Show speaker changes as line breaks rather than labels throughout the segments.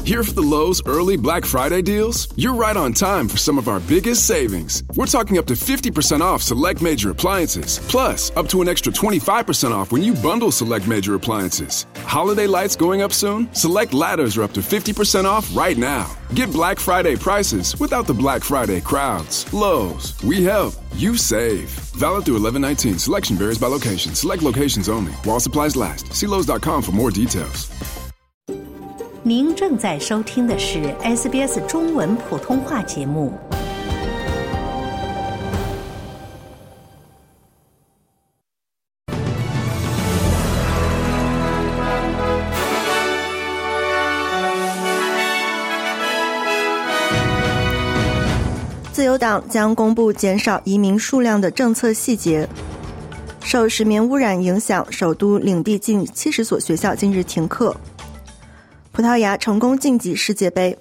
Here for the Lowe's early Black Friday deals? You're right on time for some of our biggest savings. We're talking up to 50% off select major appliances, plus up to an extra 25% off when you bundle select major appliances. Holiday lights going up soon? Select ladders are up to 50% off right now. Get Black Friday prices without the Black Friday crowds. Lowe's, we help, you save. Valid through 11/19. Selection varies by location. Select locations only. While supplies last. See Lowe's.com for more details.
您正在收听的是 SBS 中文普通话节目。
自由党将公布减少移民数量的政策细节。受石棉污染影响，首都领地近70所学校今日停课。葡萄牙成功晋级世界杯。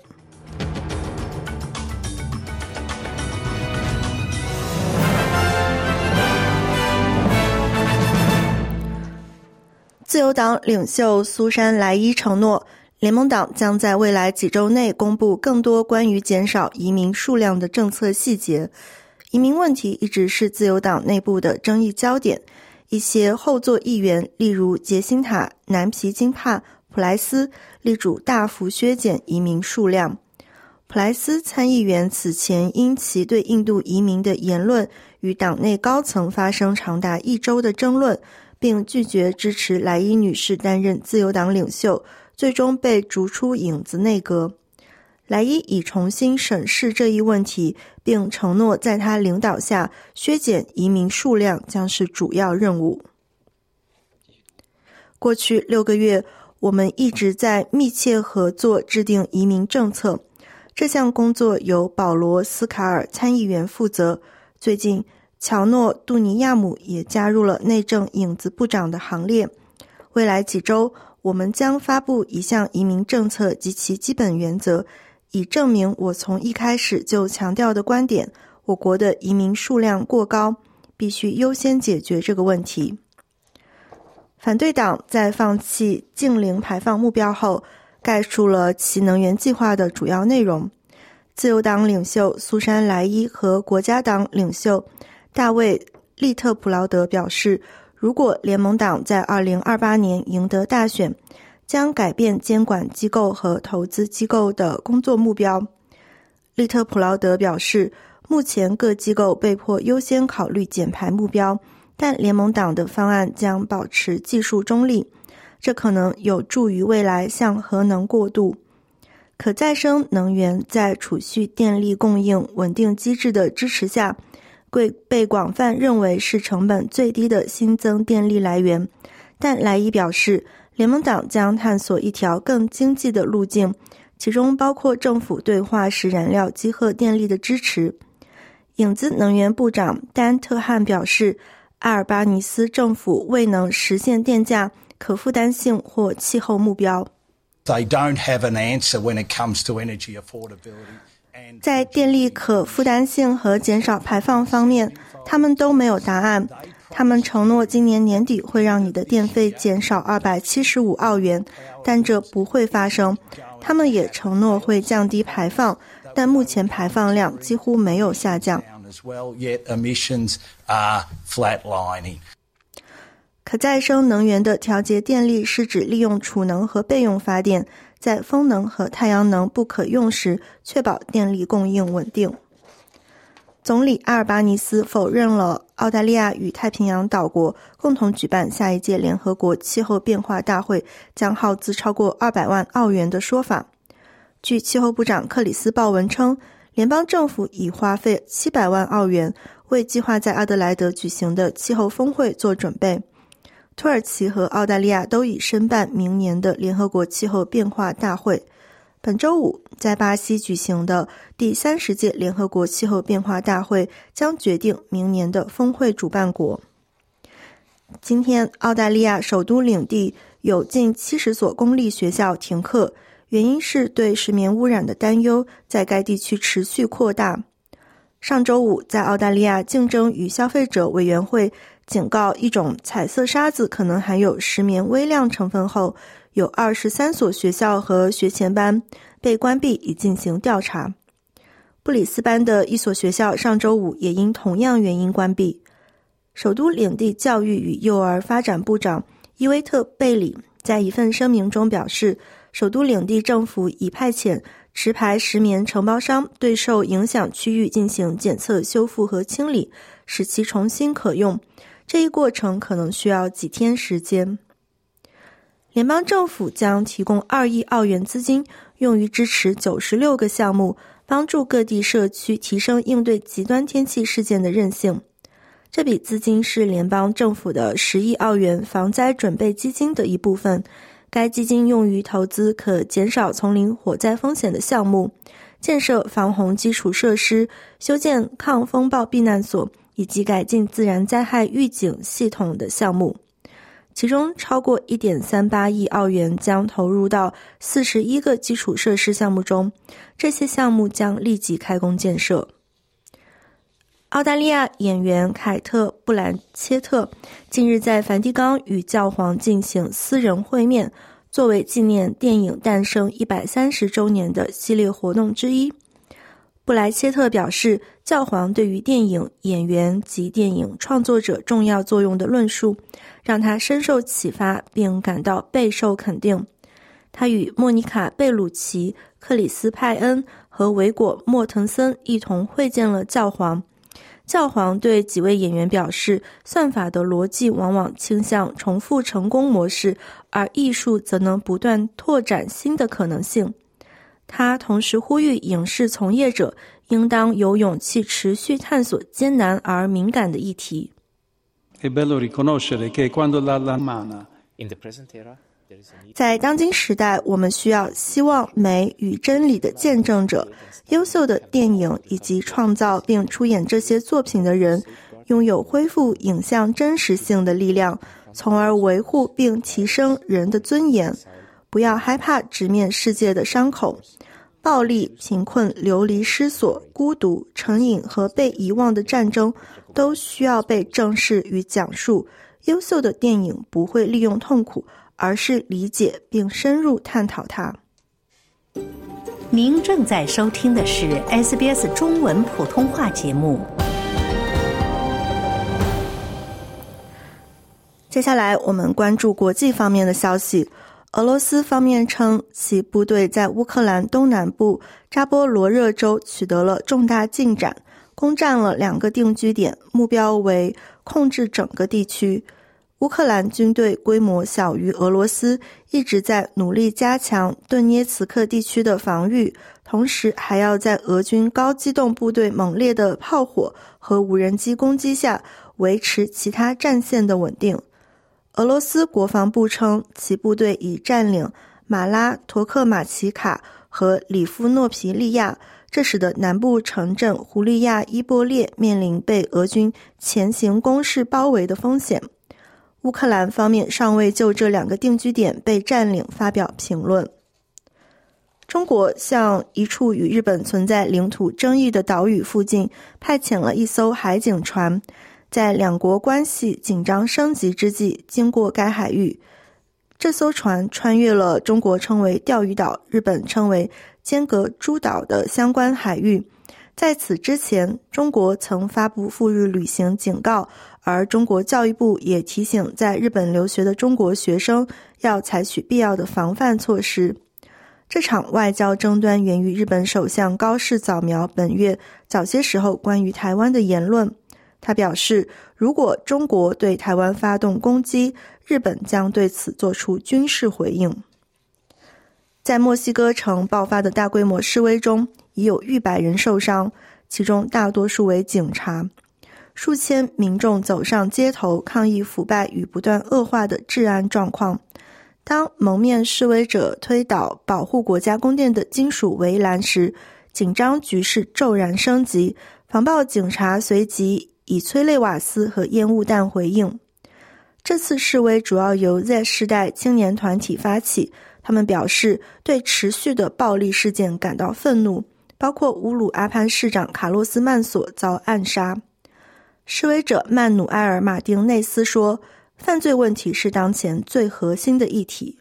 自由党领袖苏珊·莱伊承诺，联盟党将在未来几周内公布更多关于减少移民数量的政策细节。移民问题一直是自由党内部的争议焦点。一些后座议员，例如杰辛塔·南皮金帕普莱斯，力主大幅削减移民数量。普莱斯参议员此前因其对印度移民的言论与党内高层发生长达1周的争论，并拒绝支持莱伊女士担任自由党领袖，最终被逐出影子内阁。莱伊已重新审视这一问题，并承诺在他领导下削减移民数量将是主要任务。过去6个月，我们一直在密切合作制定移民政策。这项工作由保罗·斯卡尔参议员负责。最近，乔诺·杜尼亚姆也加入了内政影子部长的行列。未来几周，我们将发布一项移民政策及其基本原则，以证明我从一开始就强调的观点：我国的移民数量过高，必须优先解决这个问题。反对党在放弃净零排放目标后，概述了其能源计划的主要内容。自由党领袖苏珊·莱伊和国家党领袖大卫·利特普劳德表示，如果联盟党在2028年赢得大选，将改变监管机构和投资机构的工作目标。利特普劳德表示，目前各机构被迫优先考虑减排目标，但联盟党的方案将保持技术中立，这可能有助于未来向核能过渡。可再生能源在储蓄电力供应稳定机制的支持下，被广泛认为是成本最低的新增电力来源。但莱伊表示，联盟党将探索一条更经济的路径，其中包括政府对化石燃料集合电力的支持。影子能源部长丹特汉表示，阿尔巴尼斯政府未能实现电价可负担性或气候目标。
They don't have an answer when it comes to energy affordability.
在电力可负担性和减少排放方面，他们都没有答案。他们承诺今年年底会让你的电费减少275澳元，但这不会发生。他们也承诺会降低排放，但目前排放量几乎没有下降。可再生能源的调节电力是指利用储能和备用发电，在风能和太阳能不可用时，确保电力供应稳定。总理阿尔巴尼斯否认了澳大利亚与太平洋岛国共同举办下一届联合国气候变化大会将耗资超过200万澳元的说法。据气候部长克里斯鲍文称，联邦政府已花费700万澳元为计划在阿德莱德举行的气候峰会做准备。土耳其和澳大利亚都已申办明年的联合国气候变化大会。本周五在巴西举行的第30届联合国气候变化大会将决定明年的峰会主办国。今天，澳大利亚首都领地有近70所公立学校停课，原因是对石棉污染的担忧在该地区持续扩大。上周五，在澳大利亚竞争与消费者委员会警告一种彩色沙子可能含有石棉微量成分后，有23所学校和学前班被关闭以进行调查。布里斯班的一所学校上周五也因同样原因关闭。首都领地教育与幼儿发展部长伊维特·贝里在一份声明中表示，首都领地政府已派遣持牌石棉承包商对受影响区域进行检测、修复和清理，使其重新可用。这一过程可能需要几天时间。联邦政府将提供2亿澳元资金，用于支持96个项目，帮助各地社区提升应对极端天气事件的韧性。这笔资金是联邦政府的10亿澳元防灾准备基金的一部分。该基金用于投资可减少丛林火灾风险的项目，建设防洪基础设施，修建抗风暴避难所，以及改进自然灾害预警系统的项目。其中超过 1.38 亿澳元将投入到41个基础设施项目中，这些项目将立即开工建设。澳大利亚演员凯特·布兰切特近日在梵蒂冈与教皇进行私人会面，作为纪念电影诞生130周年的系列活动之一。布莱切特表示，教皇对于电影演员及电影创作者重要作用的论述让他深受启发，并感到备受肯定。他与莫妮卡·贝鲁奇、克里斯·派恩和维果·莫腾森一同会见了教皇。教皇对几位演员表示，算法的逻辑往往倾向重复成功模式，而艺术则能不断拓展新的可能性。他同时呼吁影视从业者应当有勇气持续探索艰难而敏感的议题。在当今时代，我们需要希望、美与真理的见证者，优秀的电影以及创造并出演这些作品的人，拥有恢复影像真实性的力量，从而维护并提升人的尊严。不要害怕直面世界的伤口。暴力、贫困、流离失所、孤独、成瘾和被遗忘的战争都需要被正视与讲述。优秀的电影不会利用痛苦，而是理解并深入探讨它。
您正在收听的是 SBS 中文普通话节目。
接下来我们关注国际方面的消息。俄罗斯方面称，其部队在乌克兰东南部扎波罗热州取得了重大进展，攻占了2个定居点，目标为控制整个地区。乌克兰军队规模小于俄罗斯，一直在努力加强顿涅茨克地区的防御，同时还要在俄军高机动部队猛烈的炮火和无人机攻击下维持其他战线的稳定。俄罗斯国防部称，其部队已占领马拉托克马奇卡和里夫诺皮利亚，这使得南部城镇胡利亚伊波列面临被俄军前行攻势包围的风险。乌克兰方面尚未就这2个定居点被占领发表评论。中国向一处与日本存在领土争议的岛屿附近派遣了一艘海警船，在两国关系紧张升级之际经过该海域。这艘船穿越了中国称为钓鱼岛、日本称为尖阁诸岛的相关海域。在此之前，中国曾发布赴日旅行警告，而中国教育部也提醒在日本留学的中国学生要采取必要的防范措施。这场外交争端源于日本首相高市早苗本月早些时候关于台湾的言论。他表示，如果中国对台湾发动攻击，日本将对此做出军事回应。在墨西哥城爆发的大规模示威中，已有逾100人受伤，其中大多数为警察。数千民众走上街头抗议腐败与不断恶化的治安状况。当蒙面示威者推倒保护国家宫殿的金属围栏时，紧张局势骤然升级，防暴警察随即以催泪瓦斯和烟雾弹回应。这次示威主要由 Z 世代青年团体发起，他们表示对持续的暴力事件感到愤怒，包括乌鲁阿潘市长卡洛斯曼索遭暗杀。 示威者曼努埃尔·马丁内斯说，犯罪问题是当前最核心的议题。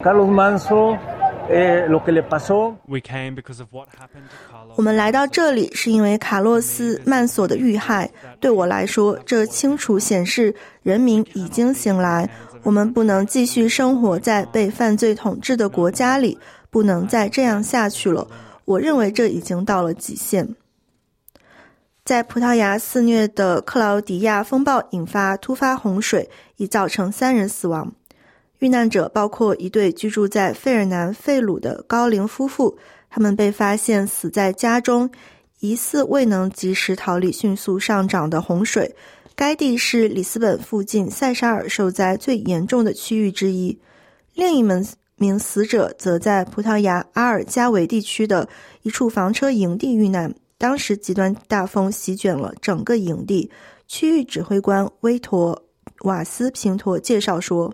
我们来到这里是因为卡洛斯·曼索的遇害，对我来说，这清楚显示人民已经醒来，我们不能继续生活在被犯罪统治的国家里，不能再这样下去了。我认为这已经到了极限。在葡萄牙肆虐的克劳迪亚风暴引发突发洪水，已造成3人死亡。遇难者包括一对居住在费尔南费鲁的高龄夫妇，他们被发现死在家中，疑似未能及时逃离迅速上涨的洪水。该地是里斯本附近塞沙尔受灾最严重的区域之一。另一名死者则在葡萄牙阿尔加维地区的一处房车营地遇难，当时极端大风席卷了整个营地。区域指挥官威妥瓦斯平托介绍说，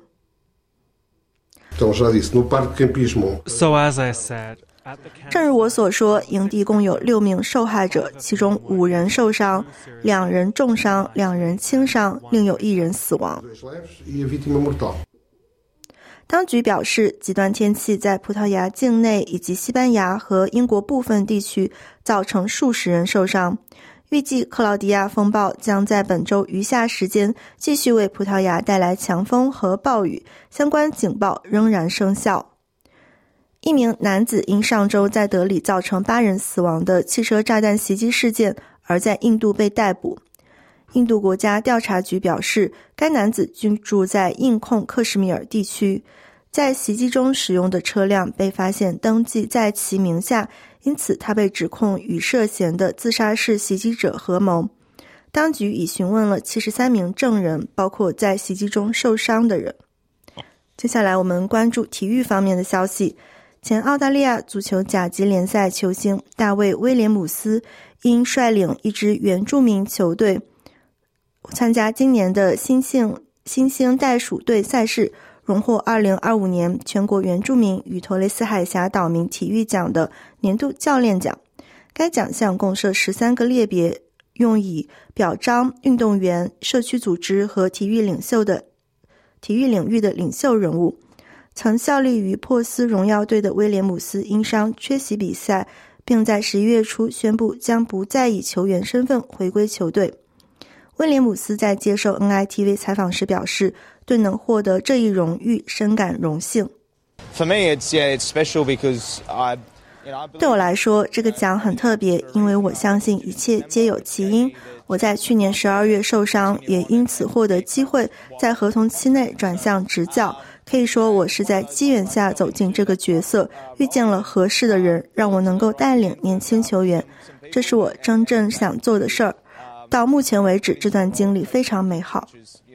正如我所说，营地共有6名受害者，其中5人受伤，2人重伤，2人轻伤，另有1人死亡。当局表示，极端天气在葡萄牙境内以及西班牙和英国部分地区造成数十人受伤。预计克劳迪亚风暴将在本周余下时间继续为葡萄牙带来强风和暴雨，相关警报仍然生效。一名男子因上周在德里造成8人死亡的汽车炸弹袭击事件而在印度被逮捕。印度国家调查局表示，该男子居住在印控克什米尔地区，在袭击中使用的车辆被发现登记在其名下，因此他被指控与涉嫌的自杀式袭击者合谋。当局已询问了73名证人，包括在袭击中受伤的人。接下来我们关注体育方面的消息。前澳大利亚足球甲级联赛球星大卫·威廉姆斯因率领一支原住民球队参加今年的新兴袋鼠队赛事，荣获2025年全国原住民与托雷斯海峡岛民体育奖的年度教练奖。该奖项共设13个类别，用以表彰运动员、社区组织和体育领域的领袖人物。曾效力于珀斯荣耀队的威廉姆斯因伤缺席比赛，并在11月初宣布将不再以球员身份回归球队。威廉姆斯在接受 NITV 采访时表示，对能获得这一荣誉深感荣幸。对我来说，这个奖很特别，因为我相信一切皆有其因。我在去年12月受伤，也因此获得机会在合同期内转向执教。可以说我是在机缘下走进这个角色，遇见了合适的人，让我能够带领年轻球员，这是我真正想做的事儿。到目前为止，这段经历非常美好。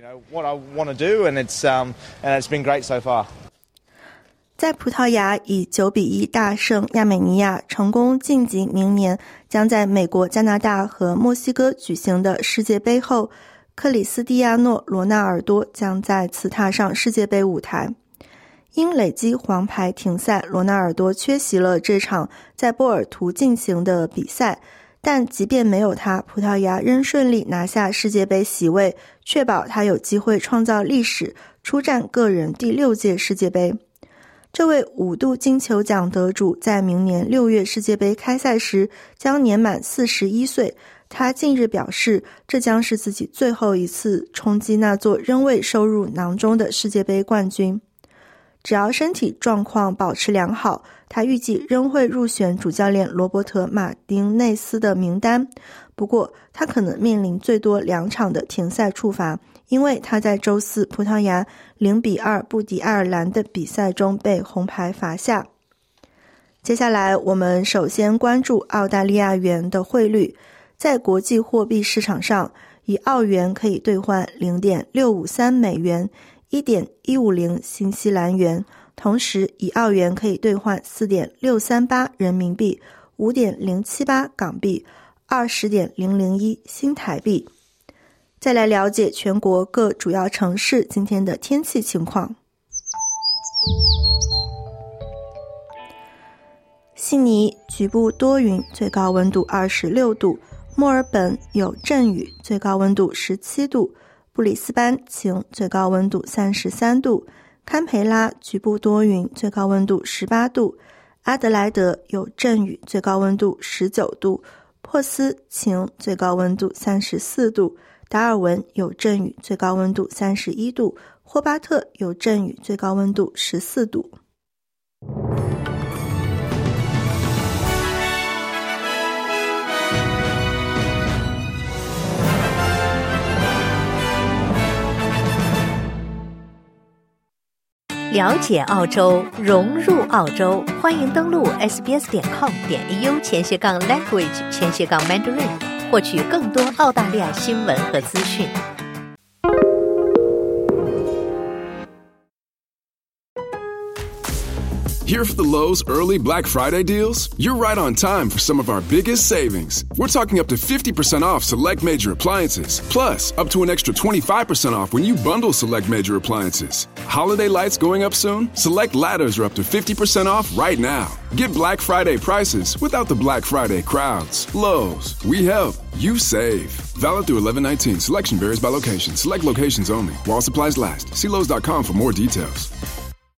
在葡萄牙以9-1大胜亚美尼亚，成功晋级明年将在美国、加拿大和墨西哥举行的世界杯后，克里斯蒂亚诺·罗纳尔多将再次踏上世界杯舞台。因累积黄牌停赛，罗纳尔多缺席了这场在波尔图进行的比赛，但即便没有他，葡萄牙仍顺利拿下世界杯席位，确保他有机会创造历史，出战个人第6届世界杯。这位5度金球奖得主在明年6月世界杯开赛时将年满41岁。他近日表示，这将是自己最后一次冲击那座仍未收入囊中的世界杯冠军。只要身体状况保持良好，他预计仍会入选主教练罗伯特·马丁内斯的名单。不过，他可能面临最多2场的停赛处罚，因为他在周四葡萄牙0-2不敌爱尔兰的比赛中被红牌罚下。接下来，我们首先关注澳大利亚元的汇率。在国际货币市场上，以澳元可以兑换 0.653 美元、1.150 新西兰元，同时以澳元可以兑换 4.638 人民币、5.078 港币、20.001 新台币。再来了解全国各主要城市今天的天气情况。悉尼局部多云，最高温度26度； 墨尔本有阵雨，最高温度17度；布里斯班晴，最高温度33度；堪培拉局部多云，最高温度18度；阿德莱德有阵雨，最高温度19度；珀斯晴，最高温度34度；达尔文有阵雨，最高温度31度；霍巴特有阵雨，最高温度14度。
了解澳洲，融入澳洲，欢迎登录 sbs.com.au/language/Mandarin 获取更多澳大利亚新闻和资讯。
Here for the Lowe's early Black Friday deals? You're right on time for some of our biggest savings. We're talking up to 50% off select major appliances, plus up to an extra 25% off when you bundle select major appliances. Holiday lights going up soon? Select ladders are up to 50% off right now. Get Black Friday prices without the Black Friday crowds. Lowe's, we help, you save. Valid through 11/19. Selection varies by location. Select locations only. While supplies last. See Lowe's.com for more details.